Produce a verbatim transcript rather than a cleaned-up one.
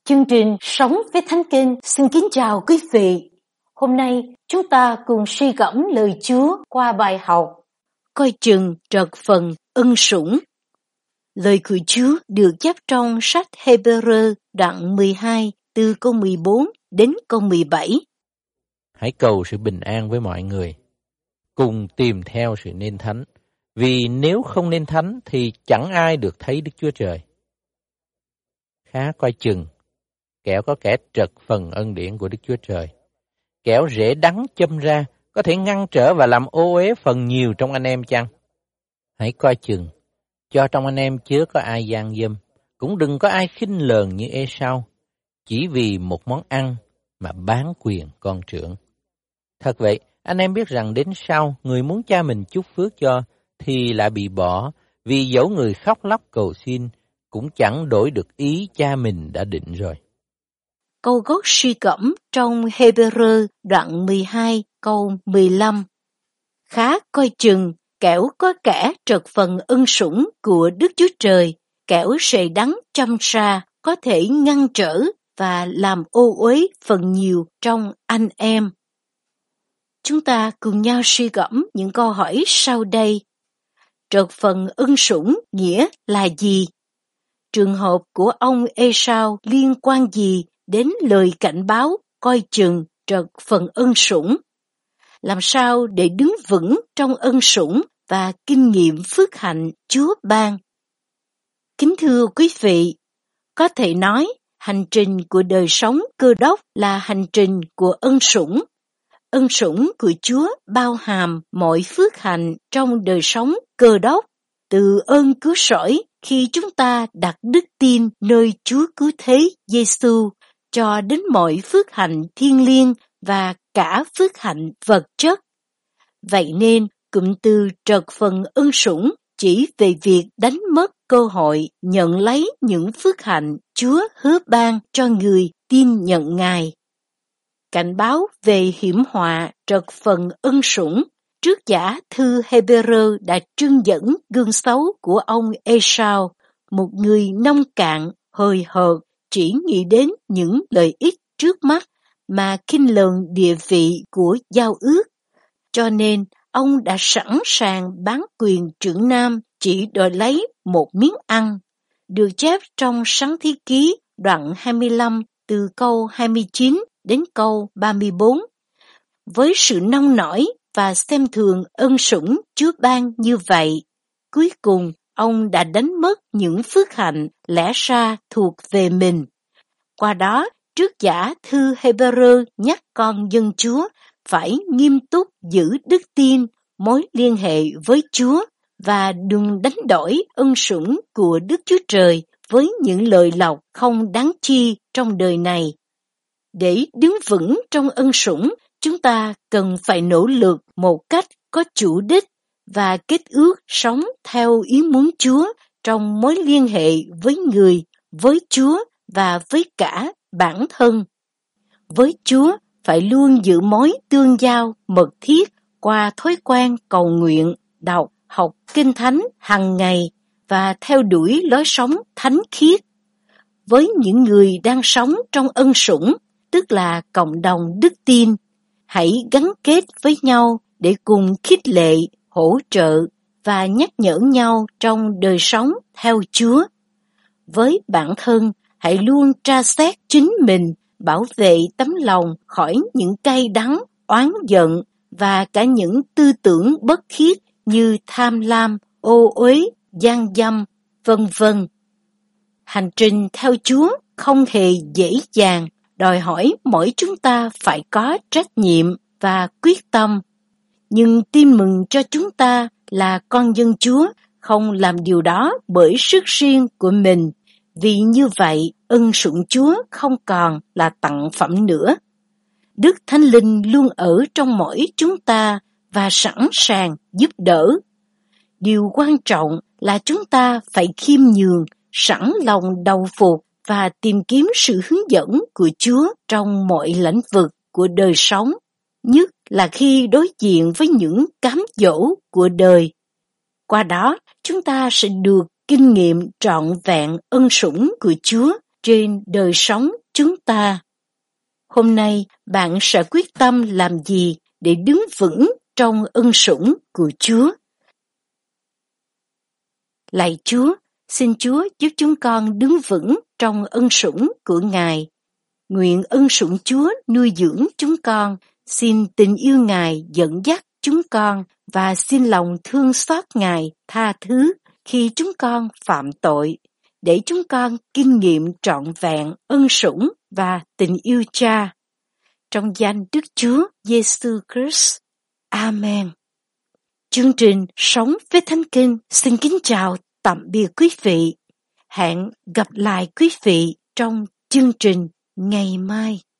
Chương trình Sống với Thánh Kinh xin kính chào quý vị. Hôm nay chúng ta cùng suy gẫm lời Chúa qua bài học Coi chừng trật phần ân sủng. Lời của Chúa được chép trong sách Hê-bơ-rơ đoạn mười hai từ câu mười bốn đến câu mười bảy. Hãy cầu sự bình an với mọi người, cùng tìm theo sự nên thánh, vì nếu không nên thánh thì chẳng ai được thấy Đức Chúa Trời. Khá coi chừng, kẻo có kẻ trật phần ân điển của Đức Chúa Trời, kẻo rễ đắng châm ra, có thể ngăn trở và làm ô uế phần nhiều trong anh em chăng? Hãy coi chừng, cho trong anh em chớ có ai gian dâm, cũng đừng có ai khinh lờn như Ê-sau, chỉ vì một món ăn mà bán quyền con trưởng. Thật vậy, anh em biết rằng đến sau, người muốn cha mình chúc phước cho, thì lại bị bỏ, vì dẫu người khóc lóc cầu xin, cũng chẳng đổi được ý cha mình đã định rồi. Câu gốc suy gẫm trong Hê-bơ-rơ đoạn mười hai câu mười lăm. Khá coi chừng, kẻo có kẻ trật phần ân sủng của Đức Chúa Trời, kẻo sề đắng châm ra có thể ngăn trở và làm ô uế phần nhiều trong anh em. Chúng ta cùng nhau suy gẫm những câu hỏi sau đây. Trật phần ân sủng nghĩa là gì? Trường hợp của ông Ê-sau liên quan gì đến lời cảnh báo coi chừng trật phần ân sủng? Làm sao để đứng vững trong ân sủng và kinh nghiệm phước hạnh Chúa ban? Kính thưa quý vị, có thể nói hành trình của đời sống Cơ Đốc là hành trình của ân sủng. Ân sủng của Chúa bao hàm mọi phước hạnh trong đời sống Cơ Đốc, từ ơn cứu rỗi khi chúng ta đặt đức tin nơi Chúa Cứu Thế Giêsu cho đến mọi phước hạnh thiêng liêng và cả phước hạnh vật chất. Vậy nên, cụm từ trật phần ân sủng chỉ về việc đánh mất cơ hội nhận lấy những phước hạnh Chúa hứa ban cho người tin nhận Ngài. Cảnh báo về hiểm họa trật phần ân sủng, trước giả thư Hê-bơ-rơ đã trưng dẫn gương xấu của ông Ê-sau, một người nông cạn, hời hợt, chỉ nghĩ đến những lợi ích trước mắt mà khinh lờn địa vị của giao ước. Cho nên, ông đã sẵn sàng bán quyền trưởng nam chỉ đòi lấy một miếng ăn, được chép trong Sáng Thế Ký đoạn hai mươi lăm từ câu hai mươi chín đến câu ba mươi bốn. Với sự nông nổi và xem thường ân sủng Chúa ban như vậy, cuối cùng ông đã đánh mất những phước hạnh lẽ ra thuộc về mình. Qua đó, trước giả thư Hê-bơ-rơ nhắc con dân Chúa phải nghiêm túc giữ đức tin, mối liên hệ với Chúa và đừng đánh đổi ân sủng của Đức Chúa Trời với những lời lộc không đáng chi trong đời này. Để đứng vững trong ân sủng, chúng ta cần phải nỗ lực một cách có chủ đích và kết ước sống theo ý muốn Chúa trong mối liên hệ với người, với Chúa và với cả bản thân. Với Chúa phải luôn giữ mối tương giao mật thiết qua thói quen cầu nguyện, đọc, học kinh thánh hàng ngày và theo đuổi lối sống thánh khiết. Với những người đang sống trong ân sủng, tức là cộng đồng đức tin, hãy gắn kết với nhau để cùng khích lệ, hỗ trợ và nhắc nhở nhau trong đời sống theo Chúa. Với bản thân, hãy luôn tra xét chính mình, bảo vệ tấm lòng khỏi những cay đắng, oán giận và cả những tư tưởng bất khiết như tham lam, ô uế, gian dâm, vân vân. Hành trình theo Chúa không hề dễ dàng, đòi hỏi mỗi chúng ta phải có trách nhiệm và quyết tâm. Nhưng tin mừng cho chúng ta là con dân Chúa không làm điều đó bởi sức riêng của mình, vì như vậy ân sủng Chúa không còn là tặng phẩm nữa. Đức Thánh Linh luôn ở trong mỗi chúng ta và sẵn sàng giúp đỡ. Điều quan trọng là chúng ta phải khiêm nhường, sẵn lòng đầu phục và tìm kiếm sự hướng dẫn của Chúa trong mọi lĩnh vực của đời sống, nhất là khi đối diện với những cám dỗ của đời. Qua đó, chúng ta sẽ được kinh nghiệm trọn vẹn ân sủng của Chúa trên đời sống chúng ta. Hôm nay bạn sẽ quyết tâm làm gì để đứng vững trong ân sủng của Chúa? Lạy Chúa, xin Chúa giúp chúng con đứng vững trong ân sủng của Ngài. Nguyện ân sủng Chúa nuôi dưỡng chúng con, xin tình yêu Ngài dẫn dắt chúng con và xin lòng thương xót Ngài tha thứ khi chúng con phạm tội, để chúng con kinh nghiệm trọn vẹn ân sủng và tình yêu Cha. Trong danh Đức Chúa Giêsu Christ. Amen. Chương trình Sống với Thánh Kinh xin kính chào tạm biệt quý vị. Hẹn gặp lại quý vị trong chương trình ngày mai.